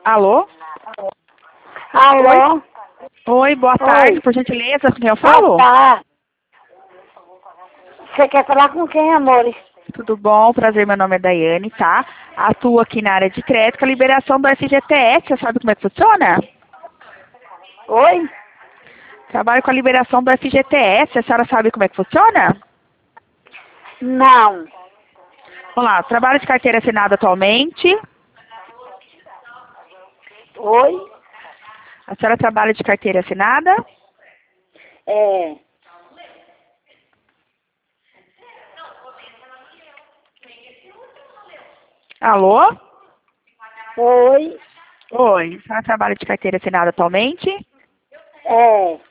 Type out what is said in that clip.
Alô? Alô? Oi, boa tarde, por gentileza, com quem eu falo? Tá. Você quer falar com quem, amor? Tudo bom? Prazer, meu nome é Daiane, tá? Atuo aqui na área de crédito, a liberação do FGTS, você sabe como é que funciona? Oi? Trabalho com a liberação do FGTS, a senhora sabe como é que funciona? Não. Vamos lá, trabalho de carteira assinada atualmente. Oi? A senhora trabalha de carteira assinada? É. Alô? Oi? Oi, a senhora trabalha de carteira assinada atualmente? É.